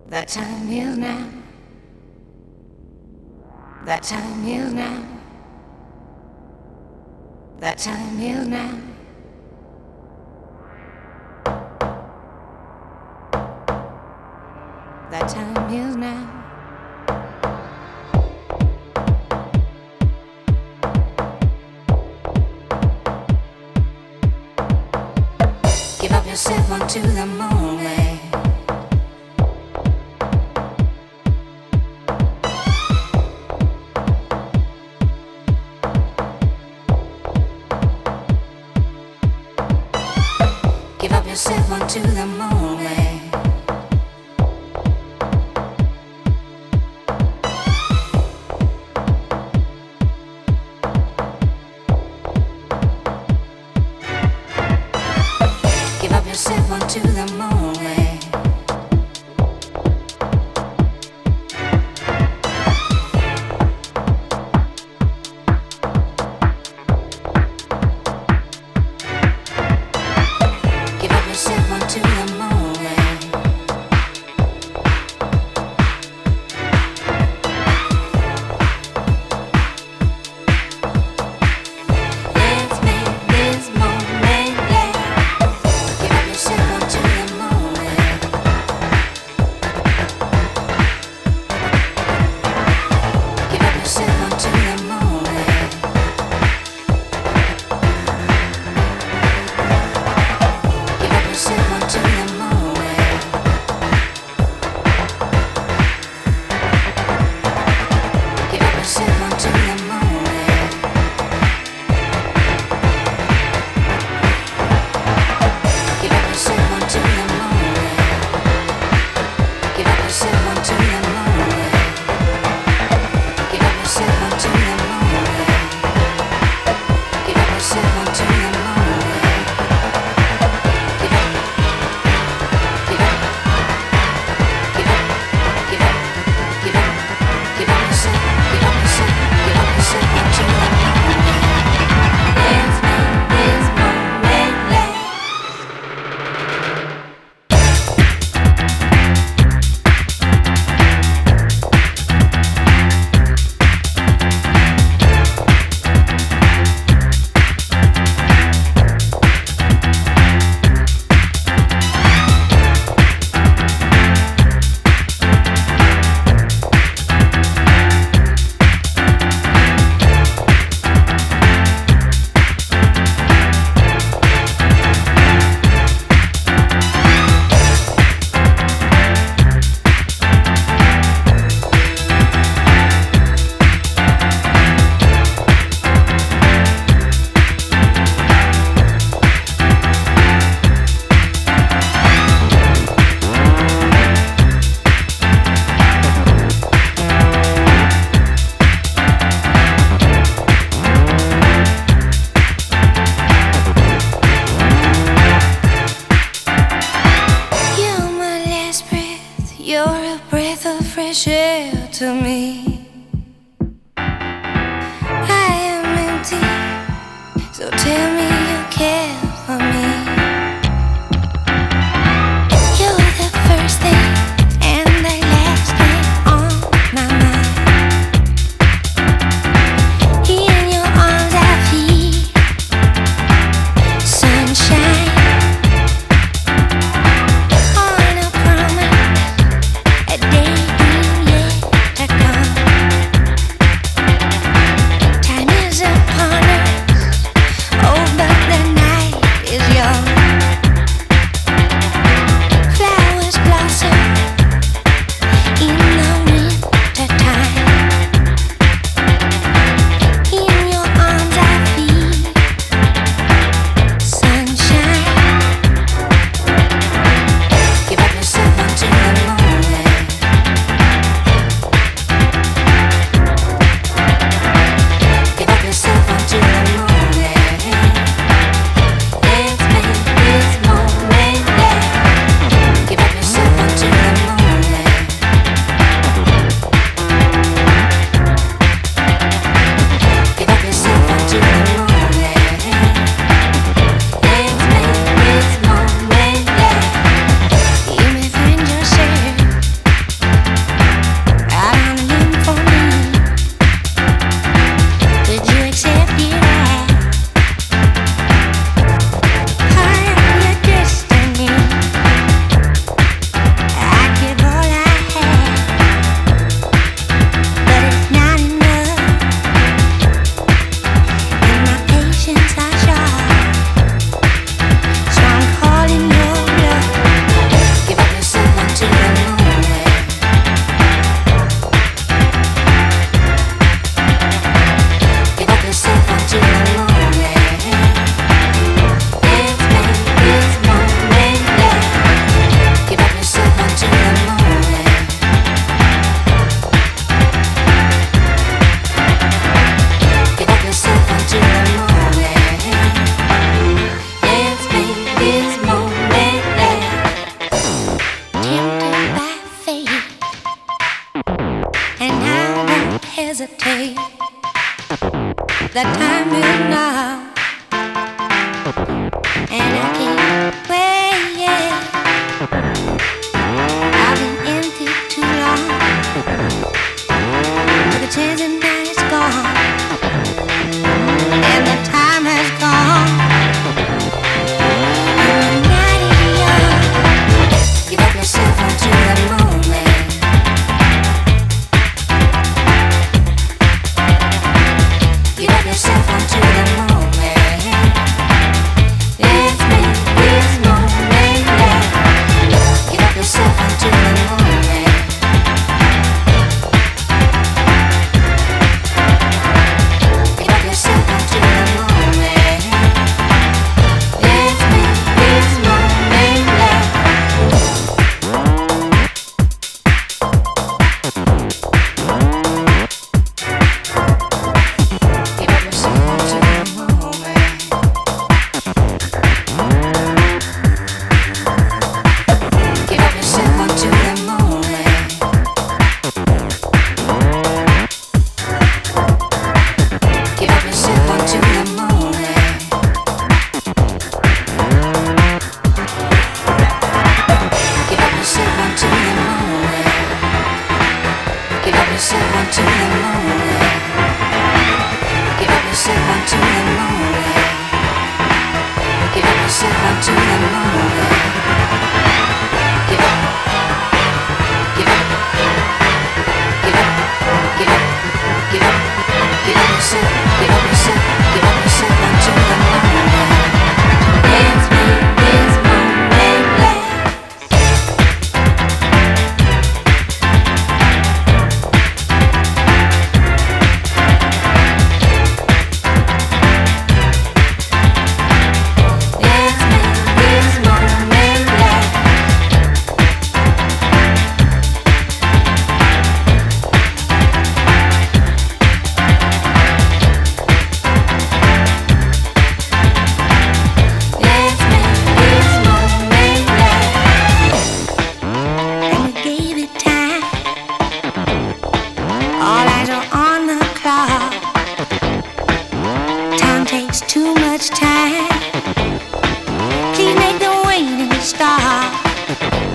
That time is now. That time is now. That time is now. That time is now. Give up yourself onto the moment. Give up yourself onto the moment. Give up yourself onto the moment. Give up yourself onto the moment. Let's make this moment last. Give up yourself onto the moment. Give up yourself onto the moment. Give up yourself onto the moment. Give up yourself onto the moment. Give up yourself onto the moment. Give up yourself onto the moment. Give up yourself onto the moment. Give up yourself onto the moment. Give up. Give up. Give up. Give up. Give up. Give up yourself. Give up yourself. Give up yourself onto the moment. Let's make this moment last. You're my last breath. You're a breath of fresh air to me. I am empty, so tell me you care for me. You're the first thing and the last thing on my mind. In your arms I feel sunshine. On a promise, a day yet to come. and I keep praying. I've been empty too long, with a chance and now it's gone, and the time has gone. And the night is young. Give up yourself onto the moment. Give up yourself onto the moment. Let's make this moment last. Give up yourself onto the moment. Give up yourself onto the moment. Let's make this moment last. Give up yourself onto the moment. Give up yourself onto the moment. Give up yourself onto the moment. Give up yourself onto the moment. Give up yourself onto the moment. Give up yourself onto the moment. Give up yourself onto the moment. Give up. Give up. Give up. Give up. Give up. Give up yourself. Give up yourself. Give up yourself onto the moment. Let's make this moment last. Let's make this moment last. Let's make this moment last. And we gave it time. All eyes are on the clock. Time takes too much time. Please make the waiting stop.